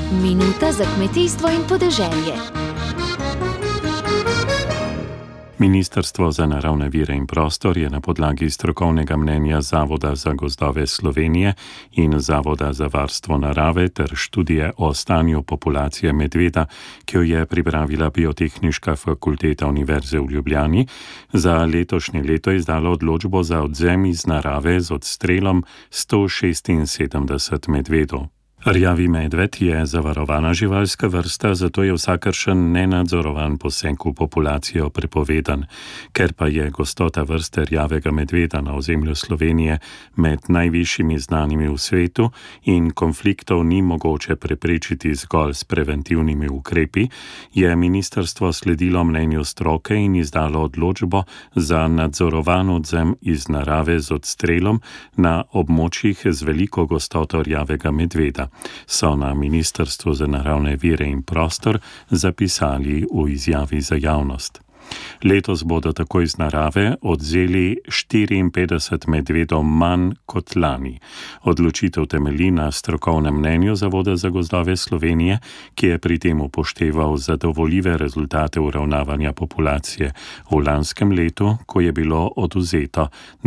Minuta za kmetijstvo in podeželje. Ministrstvo za naravne vire in prostor je na podlagi strokovnega mnenja Zavoda za gozdove Slovenije in Zavoda za varstvo narave ter študije o stanju populacije medveda, ki jo je pripravila Biotehniška fakulteta Univerze v Ljubljani, za letošnje leto izdalo odločbo za odvzem iz narave z odstrelom 176 medvedov. Rjavi medved je zavarovana živalska vrsta, zato je vsakršen nenadzorovan poseg v populacijo prepovedan. Ker pa je gostota vrste rjavega medveda na ozemlju Slovenije med najvišjimi znanimi v svetu in konfliktov ni mogoče preprečiti zgolj s preventivnimi ukrepi, je ministrstvo sledilo mnenju stroke in izdalo odločbo za nadzorovan odvzem iz narave z odstrelom na območjih z veliko gostoto rjavega medveda, so na Ministrstvu za naravne vire in prostor zapisali v izjavi za javnost. Letos bodo tako iz narave odvzeli 54 medvedov manj kot lani. Odločitev temelji na strokovnem mnenju Zavoda za gozdove Slovenije, ki je pri tem upošteval zadovoljive rezultate uravnavanja populacije v lanskem letu, ko je bilo odvzeto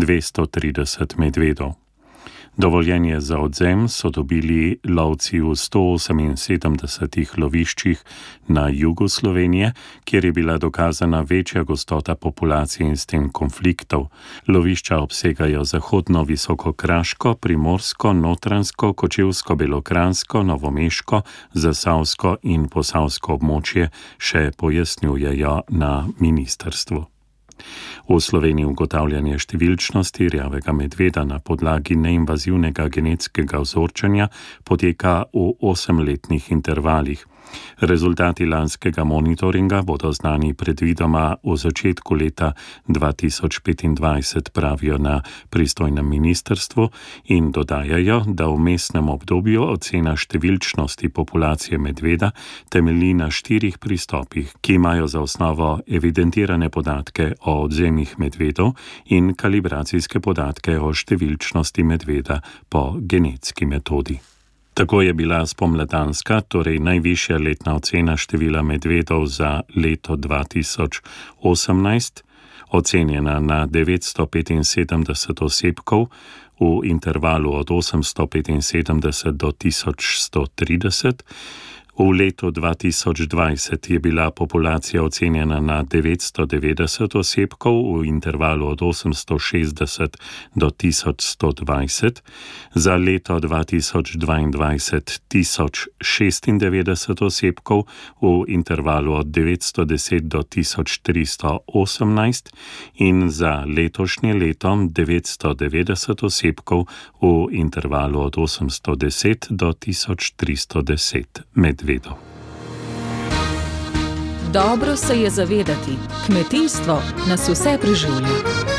230 medvedov. Dovoljenje za odvzem so dobili lovci v 178 loviščih na jugu Slovenije, kjer je bila dokazana večja gostota populacije in s tem konfliktov. Lovišča obsegajo zahodno Visokokraško, Primorsko, Notranjsko, Kočevsko, Belokranjsko, Novomeško, Zasavsko in Posavsko območje, še pojasnjujejo na ministrstvu. V Sloveniji ugotavljanje številčnosti rjavega medveda na podlagi neinvazivnega genetskega vzorčenja poteka v 8-letnih intervalih. Rezultati lanskega monitoringa bodo znani predvidoma v začetku leta 2025, pravijo na pristojnem ministrstvu in dodajajo, da v vmesnem obdobju ocena številčnosti populacije medveda temelji na 4 pristopih, ki imajo za osnovo evidentirane podatke o odvzemih medvedov in kalibracijske podatke o številčnosti medveda po genetski metodi. Tako je bila spomladanska, torej najvišja letna ocena števila medvedov za leto 2018, ocenjena na 975 osebkov v intervalu od 875 do 1130. V letu 2020 je bila populacija ocenjena na 990 osebkov v intervalu od 860 do 1120, za leto 2022 1096 osebkov v intervalu od 910 do 1318 in za letošnje leto 990 osebkov v intervalu od 810 do 1310 medvedov. Dobro se je zavedati, kmetijstvo nas vse preživlja.